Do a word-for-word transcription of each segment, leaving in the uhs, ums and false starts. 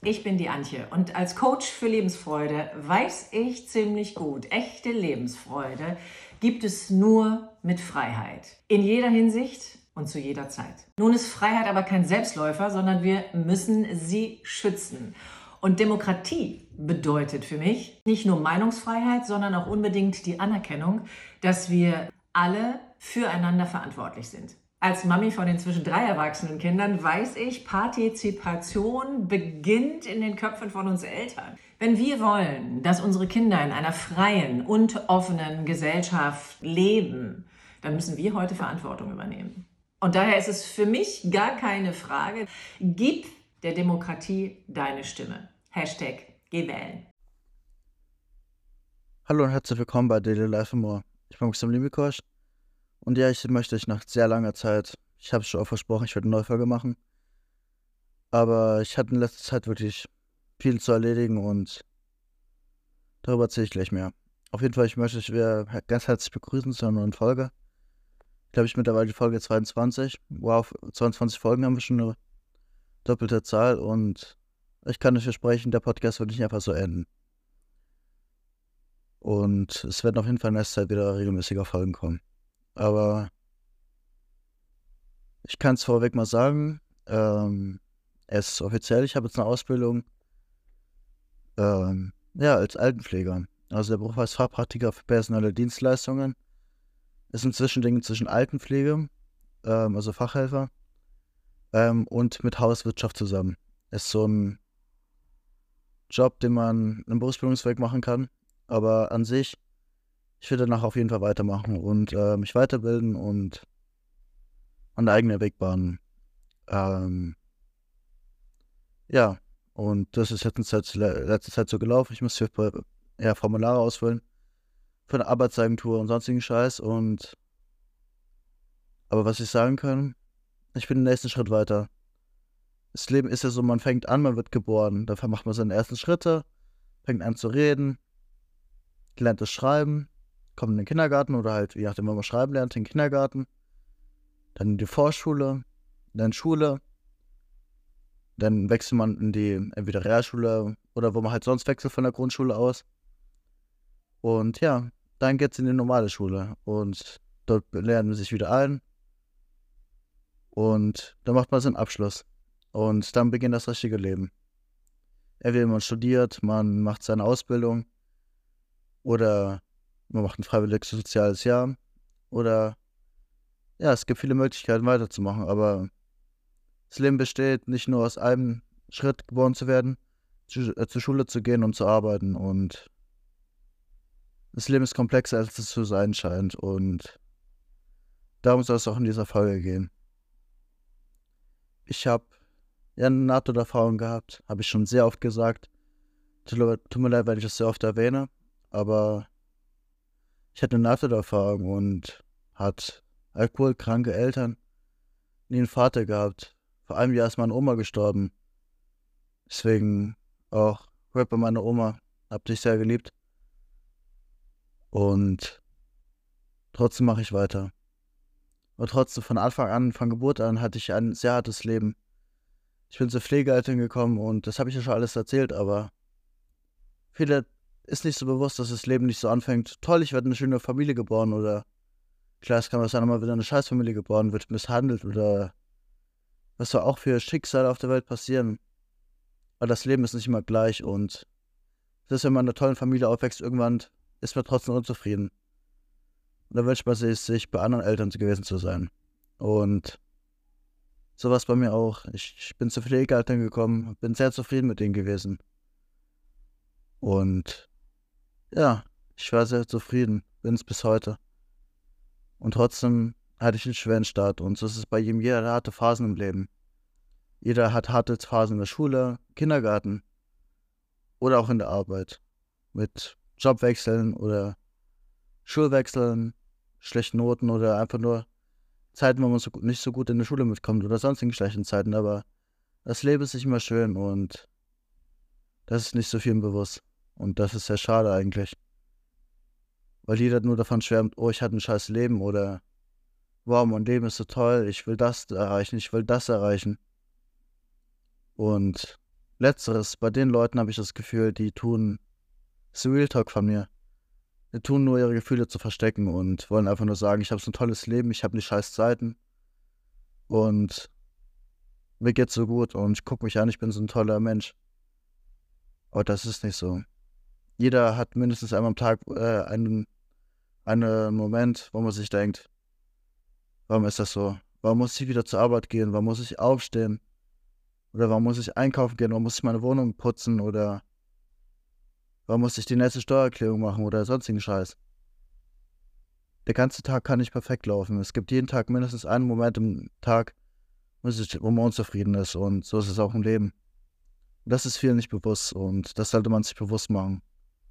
Ich bin die Antje und als Coach für Lebensfreude weiß ich ziemlich gut, echte Lebensfreude gibt es nur mit Freiheit. In jeder Hinsicht und zu jeder Zeit. Nun ist Freiheit aber kein Selbstläufer, sondern wir müssen sie schützen. Und Demokratie bedeutet für mich nicht nur Meinungsfreiheit, sondern auch unbedingt die Anerkennung, dass wir alle füreinander verantwortlich sind. Als Mami von inzwischen drei erwachsenen Kindern weiß ich, Partizipation beginnt in den Köpfen von uns Eltern. Wenn wir wollen, dass unsere Kinder in einer freien und offenen Gesellschaft leben, dann müssen wir heute Verantwortung übernehmen. Und daher ist es für mich gar keine Frage, gib der Demokratie deine Stimme. Hashtag Geh wählen. Hallo und herzlich willkommen bei Daily Life and More. Ich bin Maxim Limikosch und ja, ich möchte euch nach sehr langer Zeit, ich habe es schon auch versprochen, ich werde eine neue Folge machen, aber ich hatte in letzter Zeit wirklich viel zu erledigen und darüber erzähle ich gleich mehr. Auf jeden Fall, ich möchte euch wieder ganz herzlich begrüßen zu einer neuen Folge. Ich glaube, ich mittlerweile die Folge zweiundzwanzig. Wow, zweiundzwanzig Folgen haben wir schon, eine doppelte Zahl, und ich kann euch versprechen, der Podcast wird nicht einfach so enden. Und es werden auf jeden Fall in nächster Zeit wieder regelmäßiger Folgen kommen. Aber ich kann es vorweg mal sagen, ähm, es ist offiziell, ich habe jetzt eine Ausbildung ähm, ja, als Altenpfleger. Also der Beruf heißt Fachpraktiker für personelle Dienstleistungen. Ist ein Zwischending zwischen Altenpflege, ähm, also Fachhelfer, ähm, und mit Hauswirtschaft zusammen. Ist so ein Job, den man im Berufsbildungsweg machen kann. Aber an sich, ich will danach auf jeden Fall weitermachen und äh, mich weiterbilden und einen eigenen Weg bahnen. Ähm, ja, und das ist jetzt in Zeit, letzte Zeit so gelaufen. Ich muss hier ja, Formulare ausfüllen für eine Arbeitsagentur und sonstigen Scheiß. Und aber was ich sagen kann, ich bin den nächsten Schritt weiter. Das Leben ist ja so, man fängt an, man wird geboren. Dafür macht man seine ersten Schritte, fängt an zu reden, lernt das Schreiben, kommt in den Kindergarten oder halt, je nachdem, wenn man schreiben lernt, in den Kindergarten, dann in die Vorschule, dann Schule, dann wechselt man in die entweder Realschule oder wo man halt sonst wechselt von der Grundschule aus. Und ja, dann geht's in die normale Schule und dort lernen wir sich wieder ein und dann macht man seinen Abschluss und dann beginnt das richtige Leben. Entweder man studiert, man macht seine Ausbildung oder man macht ein freiwilliges soziales Jahr oder ja, es gibt viele Möglichkeiten weiterzumachen, aber das Leben besteht nicht nur aus einem Schritt, geboren zu werden, zu, äh, zur Schule zu gehen und zu arbeiten, und das Leben ist komplexer, als es zu sein scheint, und darum soll es auch in dieser Folge gehen. Ich habe ja eine Nahtoderfahrung gehabt, habe ich schon sehr oft gesagt. Tut mir leid, wenn ich das sehr oft erwähne, aber ich hatte eine Nahtoderfahrung und hat alkoholkranke Eltern, nie einen Vater gehabt. Vor einem Jahr ist meine Oma gestorben. Deswegen auch Rap bei meiner Oma. Hab dich sehr geliebt. Und trotzdem mache ich weiter. Und trotzdem von Anfang an, von Geburt an, hatte ich ein sehr hartes Leben. Ich bin zur Pflegeeltern gekommen und das habe ich ja schon alles erzählt, aber viele ist nicht so bewusst, dass das Leben nicht so anfängt. Toll, ich werde in eine schöne Familie geboren, oder klar, es kann auch sein, mal wieder eine Scheißfamilie geboren wird, misshandelt, oder was soll auch für Schicksale auf der Welt passieren. Aber das Leben ist nicht immer gleich, und selbst wenn man in einer tollen Familie aufwächst, irgendwann ist man trotzdem unzufrieden. Und da wünscht man sich, sich bei anderen Eltern gewesen zu sein. Und so war es bei mir auch. Ich, ich bin zu Pflegeeltern gekommen, bin sehr zufrieden mit denen gewesen. Und ja, ich war sehr zufrieden, bin es bis heute. Und trotzdem hatte ich einen schweren Start, und so ist es bei jedem. Jeder hatte Phasen im Leben. Jeder hat harte Phasen in der Schule, Kindergarten oder auch in der Arbeit. Mit Jobwechseln oder Schulwechseln, schlechten Noten oder einfach nur Zeiten, wo man so, nicht so gut in der Schule mitkommt oder sonstigen schlechten Zeiten. Aber das Leben ist nicht immer schön, und das ist nicht so vielen bewusst. Und das ist sehr schade eigentlich. Weil jeder nur davon schwärmt, oh, ich hatte ein scheiß Leben, oder wow, mein Leben ist so toll, ich will das erreichen, ich will das erreichen. Und Letzteres, bei den Leuten habe ich das Gefühl, die tun, das ist Real Talk von mir, die tun nur ihre Gefühle zu verstecken und wollen einfach nur sagen, ich habe so ein tolles Leben, ich habe nicht scheiß Zeiten und mir geht's so gut und ich guck mich an, ich bin so ein toller Mensch. Aber das ist nicht so. Jeder hat mindestens einmal am Tag äh, einen, einen Moment, wo man sich denkt, warum ist das so? Warum muss ich wieder zur Arbeit gehen? Warum muss ich aufstehen? Oder warum muss ich einkaufen gehen? Warum muss ich meine Wohnung putzen? Oder warum muss ich die nächste Steuererklärung machen oder sonstigen Scheiß? Der ganze Tag kann nicht perfekt laufen. Es gibt jeden Tag mindestens einen Moment im Tag, wo sich- wo man unzufrieden ist. Und so ist es auch im Leben. Das ist vielen nicht bewusst und das sollte man sich bewusst machen.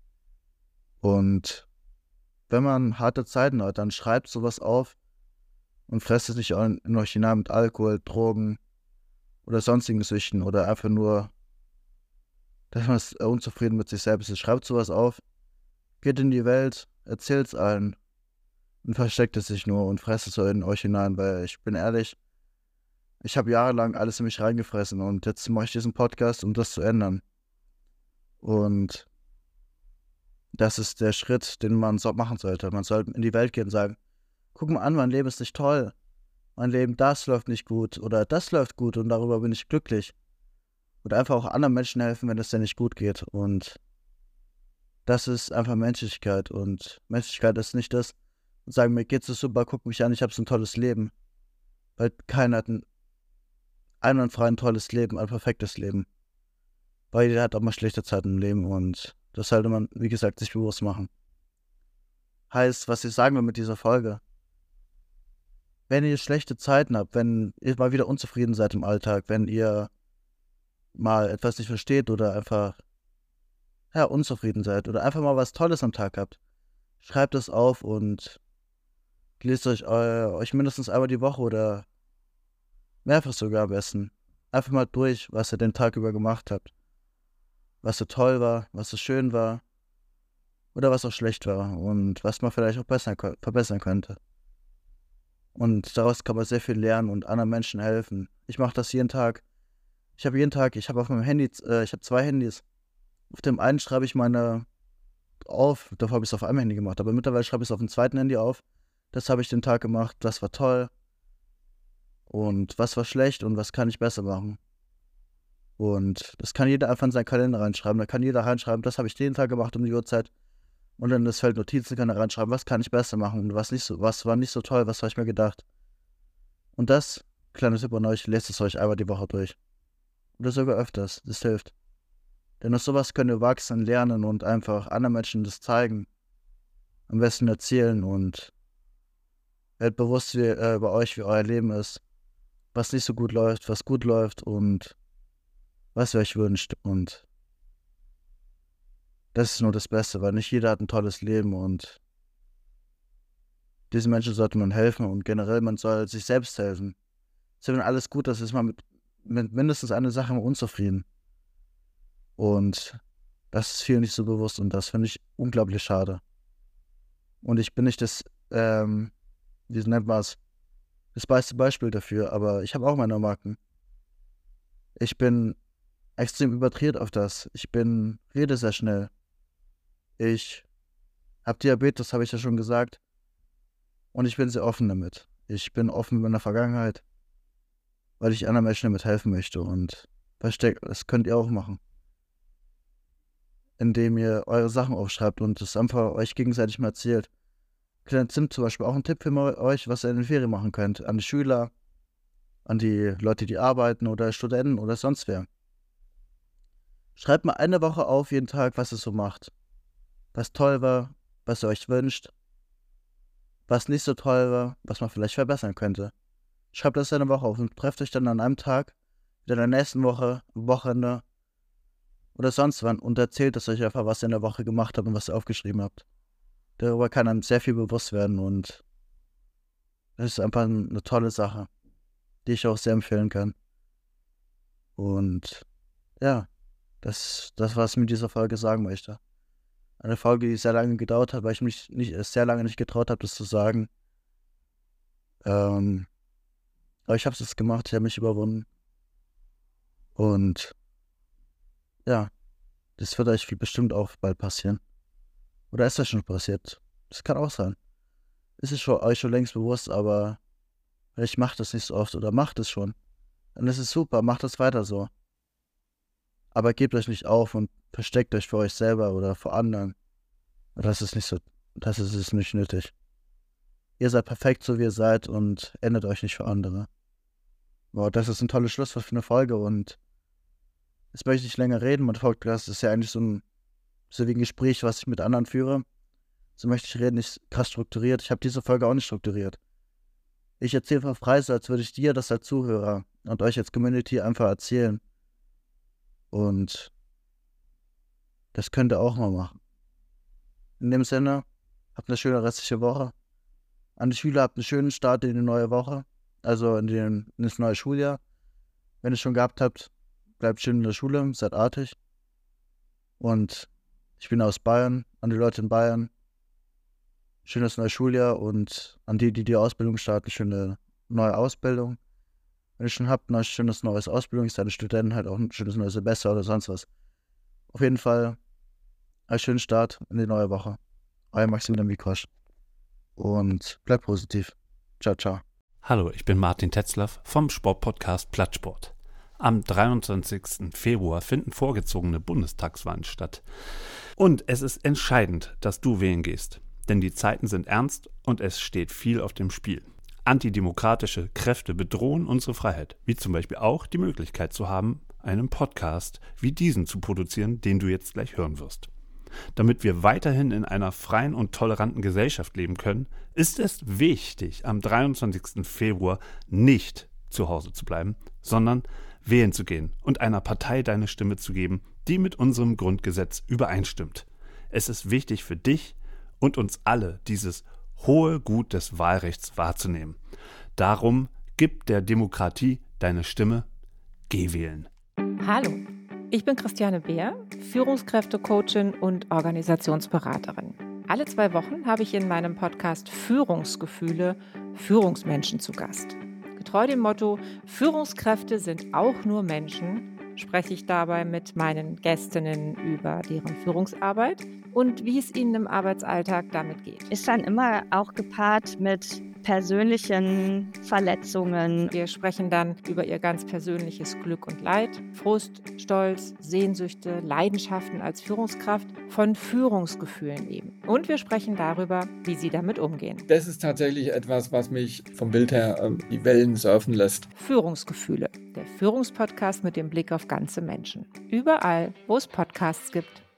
Und wenn man harte Zeiten hat, dann schreibt sowas auf und fresst es nicht in in euch hinein mit Alkohol, Drogen oder sonstigen Süchten oder einfach nur, dass man s- äh, unzufrieden mit sich selbst ist. Schreibt sowas auf, geht in die Welt, erzählt es allen und versteckt es sich nur und fresst es so in euch hinein, weil ich bin ehrlich, ich habe jahrelang alles in mich reingefressen und jetzt mache ich diesen Podcast, um das zu ändern. Und das ist der Schritt, den man so machen sollte. Man sollte in die Welt gehen und sagen, guck mal an, mein Leben ist nicht toll. Mein Leben, das läuft nicht gut oder das läuft gut und darüber bin ich glücklich. Und einfach auch anderen Menschen helfen, wenn es denen nicht gut geht. Und das ist einfach Menschlichkeit. Und Menschlichkeit ist nicht das, und sagen, mir geht's so super, guck mich an, ich habe so ein tolles Leben. Weil keiner hat ein einwandfrei ein tolles Leben, ein perfektes Leben. Weil jeder hat auch mal schlechte Zeiten im Leben und das sollte man, wie gesagt, sich bewusst machen. Heißt, was ich sagen will mit dieser Folge, wenn ihr schlechte Zeiten habt, wenn ihr mal wieder unzufrieden seid im Alltag, wenn ihr mal etwas nicht versteht oder einfach, ja, unzufrieden seid oder einfach mal was Tolles am Tag habt, schreibt es auf und lest euch, eu, euch mindestens einmal die Woche oder mehrfach sogar am besten einfach mal durch, was ihr den Tag über gemacht habt. Was so toll war, was so schön war oder was auch schlecht war und was man vielleicht auch besser, verbessern könnte. Und daraus kann man sehr viel lernen und anderen Menschen helfen. Ich mache das jeden Tag. Ich habe jeden Tag, ich habe auf meinem Handy, äh, ich habe zwei Handys. Auf dem einen schreibe ich meine auf, davor habe ich es auf einem Handy gemacht, aber mittlerweile schreibe ich es auf dem zweiten Handy auf. Das habe ich den Tag gemacht, das war toll und was war schlecht und was kann ich besser machen. Und das kann jeder einfach in seinen Kalender reinschreiben. Da kann jeder reinschreiben, das habe ich den Tag gemacht um die Uhrzeit. Und dann in das Feld Notizen kann er reinschreiben, was kann ich besser machen und was nicht so, was war nicht so toll, was habe ich mir gedacht. Und das, kleiner Tipp an euch, lest es euch einmal die Woche durch. Oder sogar öfters, das hilft. Denn aus sowas könnt ihr wachsen, lernen und einfach anderen Menschen das zeigen. Am besten erzählen und werdet bewusst wie, äh, über euch, wie euer Leben ist. Was nicht so gut läuft, was gut läuft und was ihr euch wünscht. Und das ist nur das Beste, weil nicht jeder hat ein tolles Leben und diesen Menschen sollte man helfen und generell, man soll sich selbst helfen. Selbst wenn alles gut ist, ist man mit, mit mindestens einer Sache immer unzufrieden. Und das ist vielen nicht so bewusst und das finde ich unglaublich schade. Und ich bin nicht das, ähm, wie nennt man es, das beste Beispiel dafür, aber ich habe auch meine Marken. Ich bin extrem überdreht auf das. Ich bin, rede sehr schnell. Ich habe Diabetes, habe ich ja schon gesagt. Und ich bin sehr offen damit. Ich bin offen mit meiner Vergangenheit, weil ich anderen Menschen damit helfen möchte. Und versteckt, das könnt ihr auch machen, indem ihr eure Sachen aufschreibt und es einfach euch gegenseitig mal erzählt. Kleiner Zimt zum Beispiel auch ein Tipp für mal euch, was ihr in den Ferien machen könnt. An die Schüler, an die Leute, die arbeiten oder Studenten oder sonst wer. Schreibt mal eine Woche auf, jeden Tag, was ihr so macht. Was toll war, was ihr euch wünscht, was nicht so toll war, was man vielleicht verbessern könnte. Schreibt das eine Woche auf und trefft euch dann an einem Tag, wieder in der nächsten Woche, am Wochenende oder sonst wann und erzählt es euch einfach, was ihr in der Woche gemacht habt und was ihr aufgeschrieben habt. Darüber kann einem sehr viel bewusst werden und das ist einfach eine tolle Sache, die ich auch sehr empfehlen kann. Und ja, das, das was ich mit dieser Folge sagen möchte. Eine Folge, die sehr lange gedauert hat, weil ich mich nicht, äh, sehr lange nicht getraut habe, das zu sagen. Ähm, aber ich habe es jetzt gemacht, ich habe mich überwunden. Und ja, das wird euch bestimmt auch bald passieren. Oder ist das schon passiert? Das kann auch sein. Ist es schon, euch schon längst bewusst, aber vielleicht macht es nicht so oft oder macht es schon. Dann ist es super, macht es weiter so. Aber gebt euch nicht auf und versteckt euch vor euch selber oder vor anderen. Das ist nicht so, das ist es nicht nötig. Ihr seid perfekt, so wie ihr seid und ändert euch nicht für andere. Wow, das ist ein tolles Schlusswort für eine Folge und jetzt möchte ich nicht länger reden. Mein Podcast ist ja eigentlich so ein, so wie ein Gespräch, was ich mit anderen führe. So möchte ich reden, nicht krass strukturiert. Ich habe diese Folge auch nicht strukturiert. Ich erzähle von frei, so als würde ich dir das als Zuhörer und euch als Community einfach erzählen. Und das könnt ihr auch mal machen. In dem Sinne, habt eine schöne restliche Woche. An die Schüler habt einen schönen Start in die neue Woche. Also in, den, in das neue Schuljahr. Wenn ihr es schon gehabt habt, bleibt schön in der Schule, seid artig. Und ich bin aus Bayern, an die Leute in Bayern. Schönes neues Schuljahr und an die, die die Ausbildung starten, schöne neue Ausbildung. Wenn ihr schon habt, ein schönes neues Ausbildung, ist deine Studenten halt auch ein schönes neues Semester oder sonst was. Auf jeden Fall einen schönen Start in die neue Woche. Euer Maximilian Mikosch. Und bleibt positiv. Ciao, ciao. Hallo, ich bin Martin Tetzlaff vom Sportpodcast Plattsport. Am dreiundzwanzigsten Februar finden vorgezogene Bundestagswahlen statt. Und es ist entscheidend, dass du wählen gehst. Denn die Zeiten sind ernst und es steht viel auf dem Spiel. Antidemokratische Kräfte bedrohen unsere Freiheit, wie zum Beispiel auch die Möglichkeit zu haben, einen Podcast wie diesen zu produzieren, den du jetzt gleich hören wirst. Damit wir weiterhin in einer freien und toleranten Gesellschaft leben können, ist es wichtig, am dreiundzwanzigsten Februar nicht zu Hause zu bleiben, sondern wählen zu gehen und einer Partei deine Stimme zu geben, die mit unserem Grundgesetz übereinstimmt. Es ist wichtig für dich und uns alle, dieses hohe Gut des Wahlrechts wahrzunehmen. Darum gib der Demokratie deine Stimme, geh wählen. Hallo, ich bin Christiane Beer, Führungskräftecoachin und Organisationsberaterin. Alle zwei Wochen habe ich in meinem Podcast Führungsgefühle Führungsmenschen zu Gast. Getreu dem Motto, Führungskräfte sind auch nur Menschen, spreche ich dabei mit meinen Gästinnen über deren Führungsarbeit und wie es ihnen im Arbeitsalltag damit geht. Ist dann immer auch gepaart mit persönlichen Verletzungen. Wir sprechen dann über ihr ganz persönliches Glück und Leid, Frust, Stolz, Sehnsüchte, Leidenschaften als Führungskraft, von Führungsgefühlen eben. Und wir sprechen darüber, wie sie damit umgehen. Das ist tatsächlich etwas, was mich vom Bild her ähm, die Wellen surfen lässt. Führungsgefühle, der Führungspodcast mit dem Blick auf ganze Menschen. Überall, wo es Podcasts gibt.